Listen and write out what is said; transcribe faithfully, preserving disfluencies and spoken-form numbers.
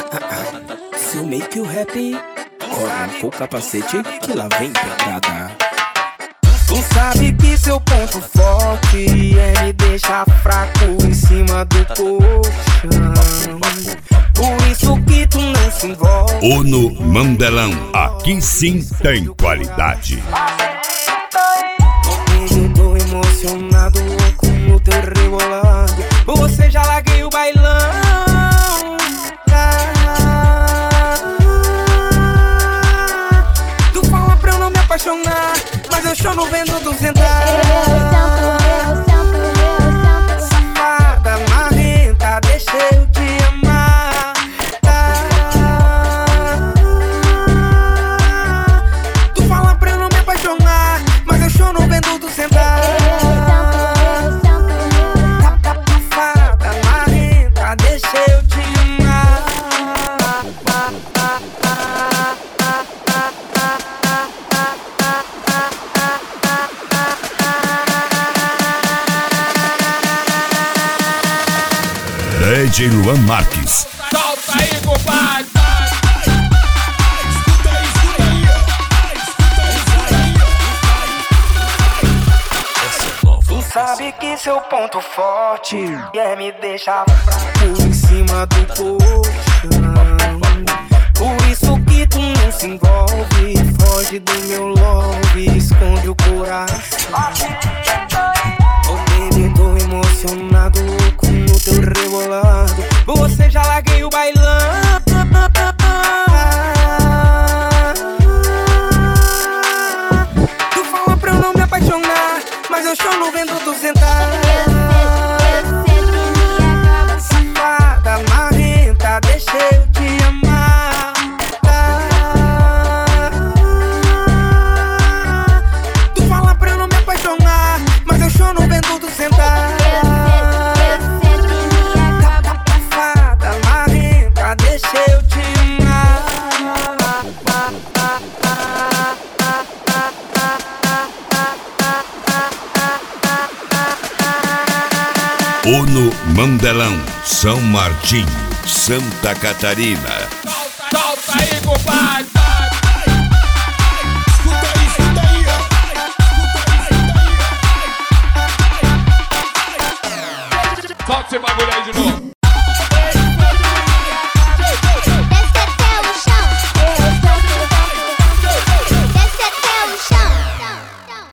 Se eu make you happy, arranca o capacete que lá vem pedrada. Tu sabe que seu ponto forte é me deixar fraco em cima do colchão. Por isso que tu não se envolve. Uno Mandelão, aqui sim tem qualidade. Eu tô emocionado com o teu rebolado. Você já larguei o bailão. Tu fala pra eu não me apaixonar, mas eu choro vendo tu sentar. Safada, marrenta, deixa eu te amar. Tu fala pra eu não me apaixonar, mas eu choro vendo tu sentar. Safada, marrenta, deixa eu te amar. D J Luan Marques. Solta aí, compadre! Tu sabe que seu ponto forte é me deixar fraco em cima do colchão. Por isso que tu não se envolve, foge do meu love, esconde o coração. Oh baby, tô emocionado com o teu rebolado. Você já larguei o bailão. Tu fala pra eu não me apaixonar, mas eu choro vendo tu sentar. Safada, marrenta, deixa eu te amar. Tu fala pra eu não me apaixonar, mas eu choro vendo tu sentar. Safada, marrenta, deixa eu te amar. Uno Mandelão, São Martinho, Santa Catarina. Solta aí, compadre!